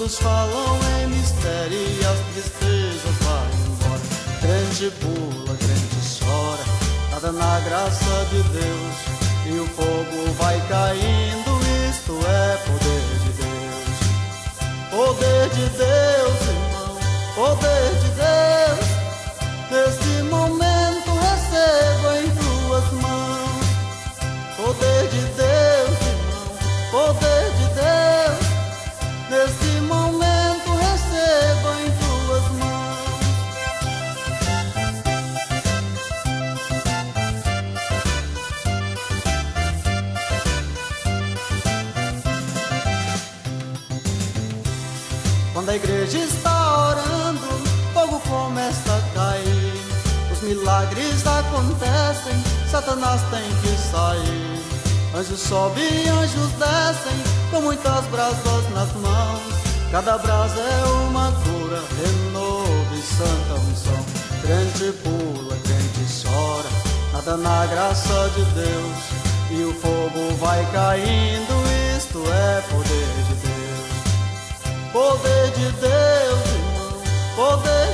Todos falam em mistério e as tristezas vai embora. Crente pula, crente chora, nada na graça de Deus. E o fogo vai caindo, isto é poder de Deus. Poder de Deus, irmão, poder de Deus. Neste momento recebo em tuas mãos. Poder de Deus, irmão, poder de Deus. Neste momento recebo em tuas mãos. Quando a igreja está orando, fogo começa a cair. Os milagres acontecem, Satanás tem que sair. Anjos sobem, anjos descem, com muitas brasas nas mãos. Cada brasa é uma cura, renovo e santa unção. Crente pula, crente chora, nada na graça de Deus. E o fogo vai caindo, isto é poder de Deus. Poder de Deus, irmão, poder